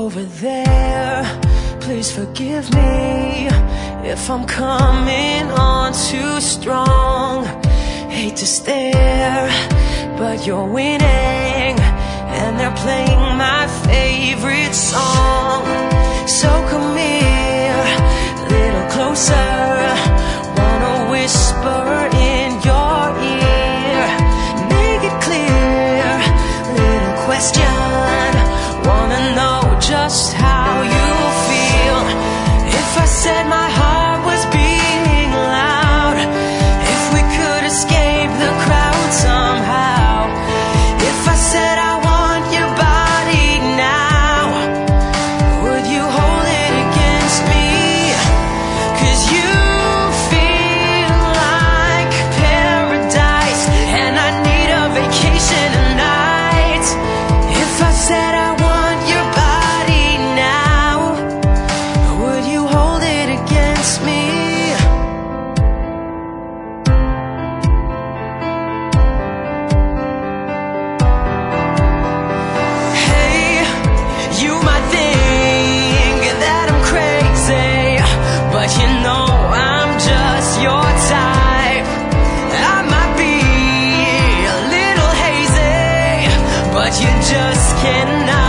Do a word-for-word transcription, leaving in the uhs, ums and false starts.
over there. Please forgive me if I'm coming on too strong. Hate to stare, but you're winning, and they're playing my favorite song. So come here, a little closer, wanna whisper in your ear. Make it clear, little question, wanna know just how you feel. If I said my heart was beating loud, if we could escape the crowd somehow, if I said I want your body now, would you hold it against me? 'Cause you feel like paradise, and I need a vacation tonight. If I said I want your body now, would you hold it against me? Hey, you might think that I'm crazy, but you know I'm just your type. I might be a little hazy, but you just cannot